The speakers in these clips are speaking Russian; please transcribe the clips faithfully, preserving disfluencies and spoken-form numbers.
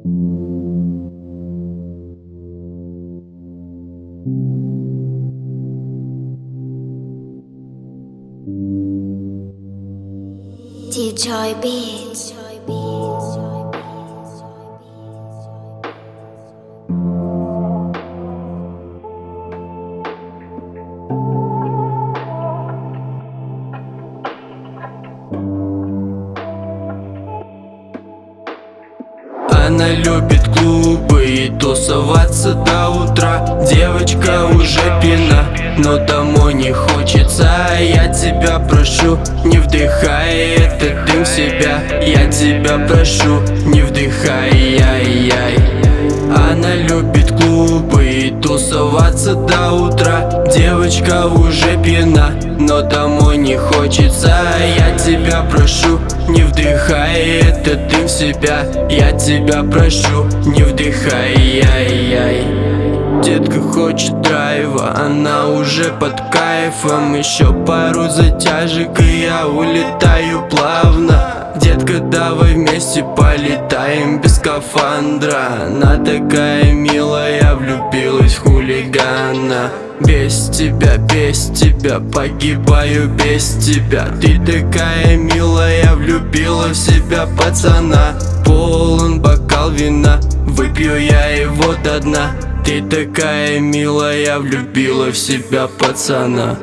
D-Joy Beats. Она любит клубы и тусоваться до утра. Девочка уже пьяна, но домой не хочется. Я тебя прошу, не вдыхай этот дым в себя. Я тебя прошу, не вдыхай, яй-яй. Она любит клубы и тусоваться до утра. Девочка уже пьяна, но домой не хочется. Я тебя прошу, не вдыхай этот дым в себя. Я тебя прошу, не вдыхай, яй-яй. Детка хочет драйва, она уже под кайфом. Еще пару затяжек и я улетаю плавно. Детка, давай вместе полетаем без скафандра. Она такая милая, влюбилась в хулигана. Без тебя, без тебя, погибаю без тебя. Ты такая милая, влюбила в себя пацана. Полон бокал вина, выпью я его до дна. Ты такая милая, влюбила в себя пацана.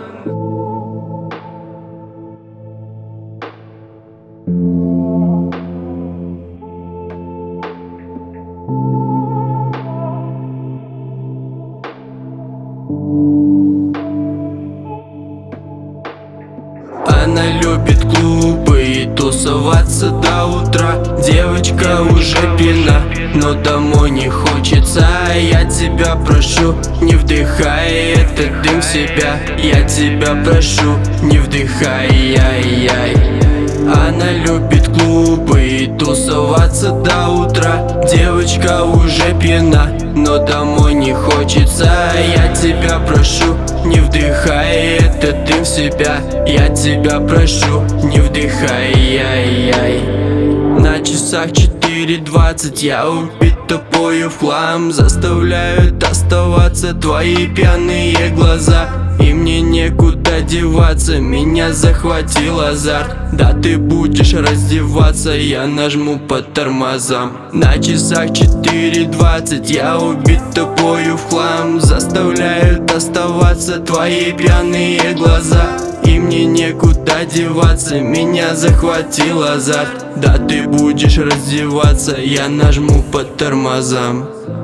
Она любит клубы и тусоваться до утра. Девочка уже пьяна, но домой не хочется. Я тебя прошу, не вдыхай этот дым в себя. Я тебя прошу, не вдыхай, яй-яй. Она любит клубы и тусоваться до утра. Девочка уже пьяна, но домой не хочется. Я тебя прошу, не вдыхай этот дым в себя. Я тебя прошу, не вдыхай, яй-яй. На часах четыре двадцать, я убит тобою в хлам. Заставляют оставаться твои пьяные глаза. И мне некуда деваться, меня захватил азарт. Да ты будешь раздеваться, я нажму по тормозам. На часах четыре двадцать, я убит тобою в хлам. Заставляют оставаться твои пьяные глаза. И мне некуда деваться, меня захватил азарт. Да ты будешь раздеваться, я нажму по тормозам.